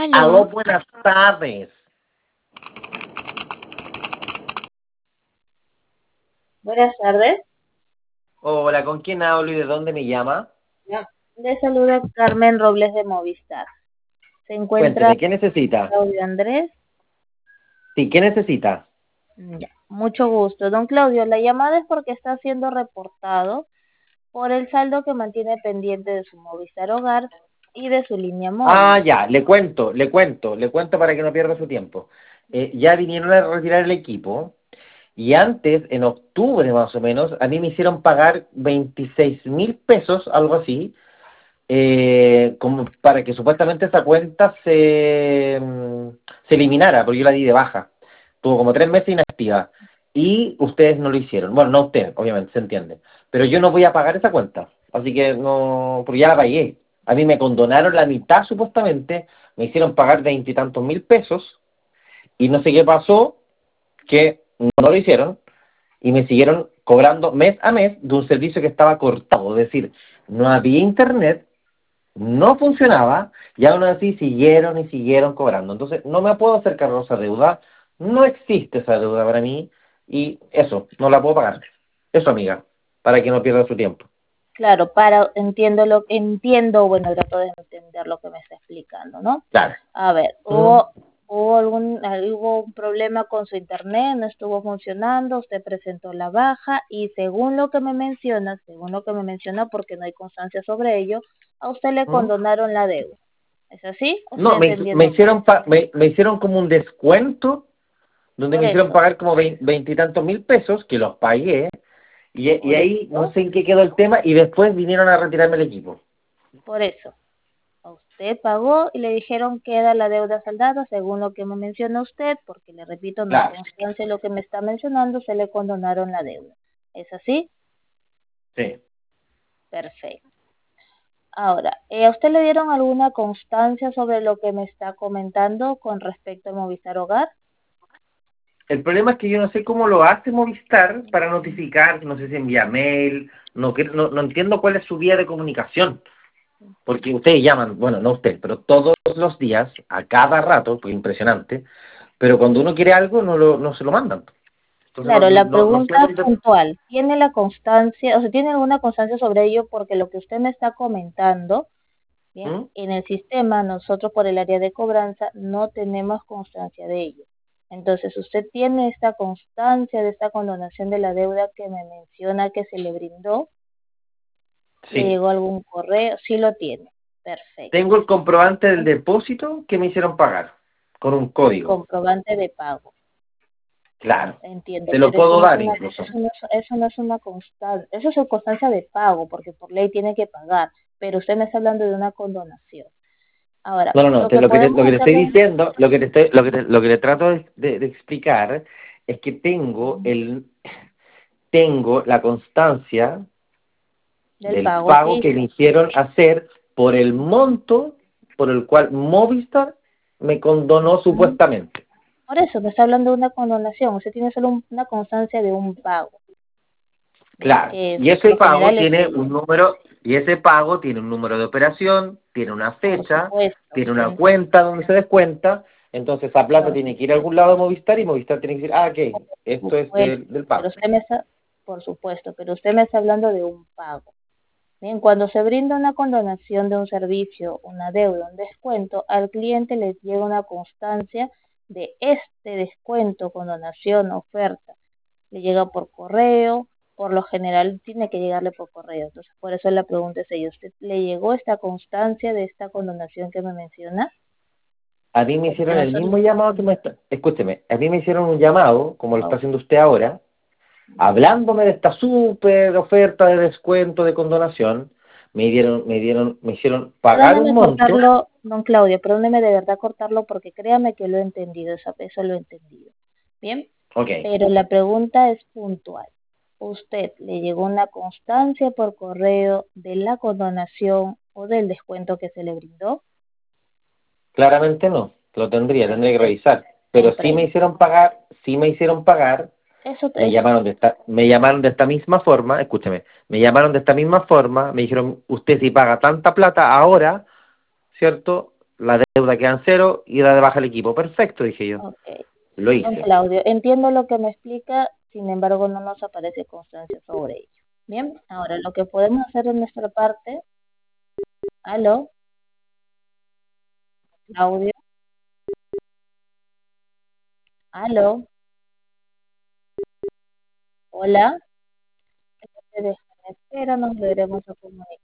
Aló, Aló, buenas tardes. buenas tardes. Hola, ¿con quién hablo y de dónde me llama? Ya. Le saluda Carmen Robles de Movistar. ¿Se encuentra Cuénteme, ¿qué necesita? Claudio Andrés? Sí, ¿qué necesita? Ya. Mucho gusto. Don Claudio, la llamada es porque está siendo reportado por el saldo que mantiene pendiente de su Movistar Hogar y de su línea Ah, móvil. ya, le cuento para que no pierda su tiempo. Ya vinieron a retirar el equipo y antes, en octubre más o menos, a mí me hicieron pagar 26.000 pesos, algo así, como para que supuestamente esa cuenta se eliminara, porque yo la di de baja. Tuvo como 3 meses inactiva. Y ustedes no lo hicieron. Bueno, no ustedes, obviamente, se entiende. Pero yo no voy a pagar esa cuenta. Así que no, porque ya la pagué. A mí me condonaron la mitad supuestamente, me hicieron pagar 20 y tantos mil pesos, y no sé qué pasó, que no lo hicieron, y me siguieron cobrando mes a mes de un servicio que estaba cortado. Es decir, no había internet, no funcionaba, y aún así siguieron y siguieron cobrando. Entonces, no me puedo hacer cargo de esa deuda, no existe esa deuda para mí, y eso, no la puedo pagar. Eso, amiga, para que no pierda su tiempo. Claro, entiendo, bueno, trato de entender lo que me está explicando, ¿no? Claro. A ver, Mm. hubo un problema con su internet, no estuvo funcionando, usted presentó la baja y según lo que me menciona, porque no hay constancia sobre ello, a usted le ¿Mm? condonaron la deuda. ¿Es así? ¿O estoy No, me entendiendo mal? hicieron me hicieron como un descuento, donde Por me hicieron eso, pagar como 20 y tantos mil pesos, que los pagué, y por ahí no eso, sé en qué quedó el tema, y después vinieron a retirarme el equipo. por eso. A usted pagó y le dijeron queda la deuda saldada según lo que me menciona usted, porque le repito, no hay Claro, constancia en lo que me está mencionando, se le condonaron la deuda. ¿Es así? sí. Perfecto. Ahora, ¿a usted le dieron alguna constancia sobre lo que me está comentando con respecto a Movistar Hogar? El problema es que yo no sé cómo lo hace Movistar para notificar, no sé si envía mail, no entiendo cuál es su vía de comunicación, porque ustedes llaman, bueno, no usted, pero todos los días, a cada rato, pues impresionante, pero cuando uno quiere algo no se lo mandan. Entonces Claro, la no sé pregunta dónde. puntual, ¿tiene la constancia, o sea, tiene alguna constancia sobre ello? Porque lo que usted me está comentando, bien, ¿Mm? en el sistema, nosotros por el área de cobranza no tenemos constancia de ello. Entonces, usted tiene esta constancia de esta condonación de la deuda que me menciona que se le brindó, le Sí, llegó algún correo, sí lo tiene. Perfecto. tengo el comprobante del depósito que me hicieron pagar, con un El código, comprobante de pago. claro, Entiendo, te lo pero eso puedo no es dar una, incluso. eso no es una constancia, eso es una constancia de pago, porque por ley tiene que pagar, pero usted me está hablando de una condonación. Ahora, No, lo que lo podemos que te hacer estoy de, diciendo, lo que te trato de explicar es que tengo la constancia del del pago, pago sí, que me hicieron hacer por el monto por el cual Movistar me condonó ujú. supuestamente. Por eso me está hablando de una condonación, usted tiene solo una constancia de un pago, bien, Claro, que y por ese lo pago general es tiene ello, un número, y ese pago tiene un número de operación, tiene una por fecha, supuesto, tiene se una entiende, cuenta donde se descuenta, entonces esa plata por tiene que ir a algún lado de Movistar, y Movistar tiene que decir, ah, ok, esto es supuesto, del pero pago. usted me está, por supuesto, pero usted me está hablando de un pago. Bien, cuando se brinda una condonación de un servicio, una deuda, un descuento, al cliente le llega una constancia de este descuento, condonación, oferta. Le llega por correo, por lo general tiene que llegarle por correo. Entonces, por eso la pregunta es ella, ¿usted le llegó esta constancia de esta condonación que me menciona? A mí me Porque hicieron el nosotros, mismo llamado que escúcheme, a mí me hicieron un llamado, como lo está wow, haciendo usted ahora, hablándome de esta súper oferta de descuento de condonación. Me hicieron pagar un perdóneme monto. cortarlo, don Claudio, perdóneme de verdad cortarlo porque créame que lo he entendido, eso lo he entendido. Bien, Ok, pero la pregunta es puntual. ¿Usted le llegó una constancia por correo de la condonación o del descuento que se le brindó? claramente no, lo tendría que Perfecto, revisar. Pero comprendo. sí me hicieron pagar, Eso, me eso, llamaron me llamaron de esta misma forma, escúcheme, me llamaron de esta misma forma, me dijeron, usted si paga tanta plata ahora, ¿cierto? la deuda queda en cero y da de baja el equipo. Perfecto, dije yo. Ok. Lo Don hice. Claudio, entiendo lo que me explica, sin embargo no nos aparece constancia sobre ello. Bien, ahora lo que podemos hacer de nuestra parte, aló, Claudio, aló, hola, te dejan en espera, nos volveremos a comunicar.